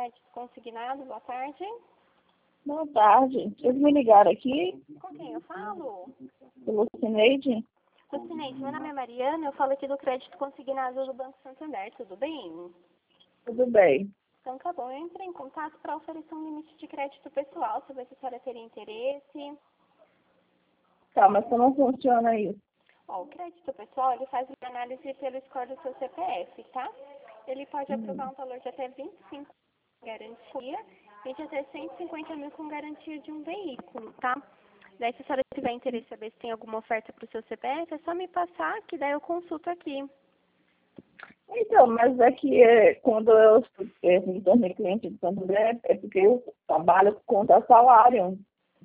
crédito consignado, boa tarde. Boa tarde. Eles me ligaram aqui, Com quem eu falo? pelo Cineide. Lucineide, meu nome é Mariana, eu falo aqui do crédito consignado do Banco Santander, tudo bem? Tudo bem. Então tá bom, eu entrei em contato para oferecer um limite de crédito pessoal, saber se a senhora teria interesse. Tá, mas como funciona isso? Ó, o crédito pessoal, ele faz uma análise pelo score do seu CPF, tá? Ele pode aprovar um valor de até 25 com garantia e de até 150 mil com garantia de um veículo, tá? Daí, se a senhora tiver interesse em saber se tem alguma oferta para o seu CPF, é só me passar, que daí eu consulto aqui. Então, mas é que quando eu me tornei cliente do Santander, é porque eu trabalho contra salário.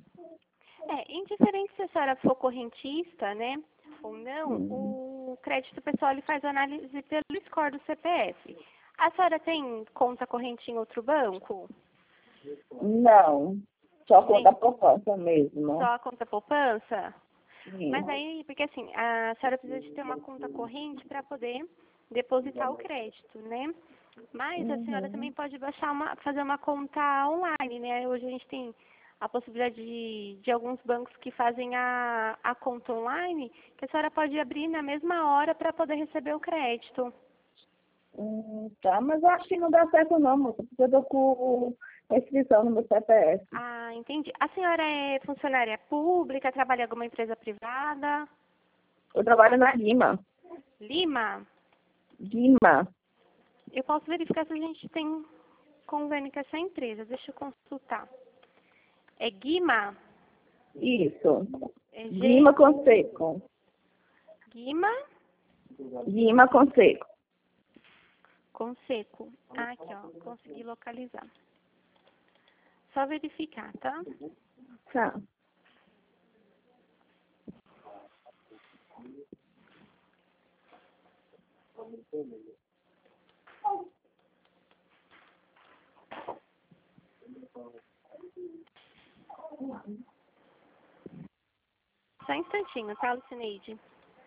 Indiferente se a senhora for correntista, né, ou não, o crédito pessoal ele faz análise pelo score do CPF. A senhora tem conta corrente em outro banco? Não, só Nem conta poupança mesmo. só a conta poupança? Sim. Mas aí, porque assim, a senhora precisa de ter uma conta corrente para poder depositar o crédito, né? Mas a senhora também pode fazer uma conta online, né? Hoje a gente tem a possibilidade de alguns bancos que fazem a conta online, que a senhora pode abrir na mesma hora para poder receber o crédito. Tá, mas eu acho que não dá certo não, moça, porque eu tô com restrição no meu CPF. Ah, entendi. A senhora é funcionária pública, trabalha em alguma empresa privada? Eu trabalho na Lima. Lima? Lima. Eu posso verificar se a gente tem convênio com essa empresa. Deixa eu consultar. É Guima? Isso. É Lima com seco. Guima Lima com seco. com seco. Ah, aqui, ó. Consegui localizar. Só verificar, tá? Tá. Só um instantinho, tá, Lucineide?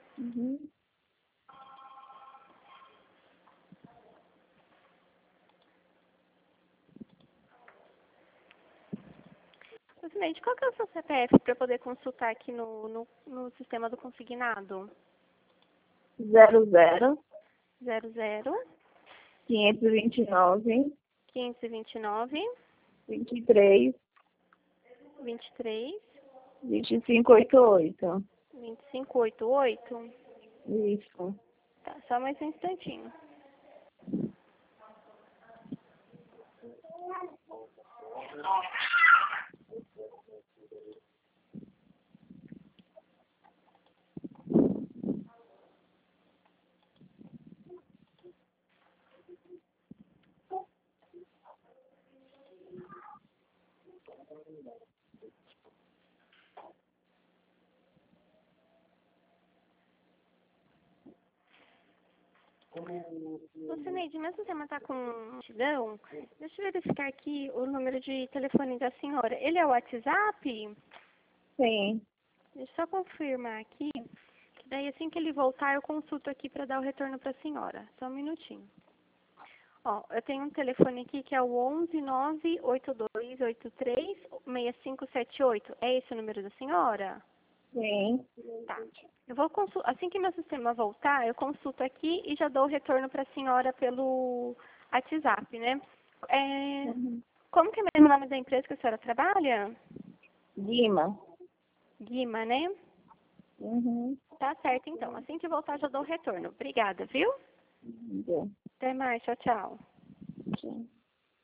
Lucineide, qual que é o seu CPF para eu poder consultar aqui no sistema do consignado? 00 00 529 529 23 23 2588. 2588. Isso. Tá, só mais um instantinho. Lucineide, meu sistema está com multidão. Deixa eu verificar aqui o número de telefone da senhora. Ele é o WhatsApp? Sim. Deixa eu só confirmar aqui. Que daí assim que ele voltar eu consulto aqui para dar o retorno para a senhora. Só um minutinho. Ó, eu tenho um telefone aqui que é o 11 98283 6578. É esse o número da senhora? Sim. Tá. Eu vou assim que meu sistema voltar, eu consulto aqui e já dou o retorno para a senhora pelo WhatsApp, né? Como que é mesmo o nome da empresa que a senhora trabalha? Lima. Guima, né? Tá certo, então. Assim que voltar, já dou o retorno. Obrigada, viu? Bom. Até mais. Tchau, tchau. Sim.